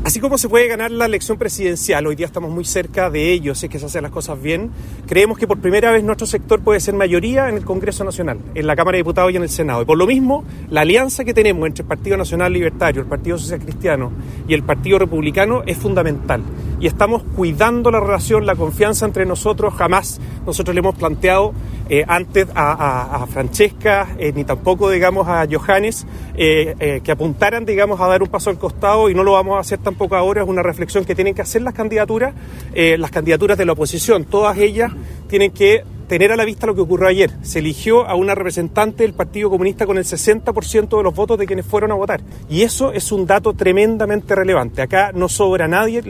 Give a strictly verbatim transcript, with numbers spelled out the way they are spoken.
Así como se puede ganar la elección presidencial, hoy día estamos muy cerca de ello, si es que se hacen las cosas bien, creemos que por primera vez nuestro sector puede ser mayoría en el Congreso Nacional, en la Cámara de Diputados y en el Senado. Y por lo mismo, la alianza que tenemos entre el Partido Nacional Libertario, el Partido Social Cristiano y el Partido Republicano es fundamental. Y estamos cuidando la relación, la confianza entre nosotros. Jamás nosotros le hemos planteado eh, antes a, a, a Francesca, eh, ni tampoco, digamos, a Johannes, eh, eh, que apuntaran, digamos, a dar un paso al costado, y no lo vamos a hacer tampoco ahora. Es una reflexión que tienen que hacer las candidaturas, eh, las candidaturas de la oposición. Todas ellas tienen que tener a la vista lo que ocurrió ayer. Se eligió a una representante del Partido Comunista con el sesenta por ciento de los votos de quienes fueron a votar. Y eso es un dato tremendamente relevante. Acá no sobra nadie.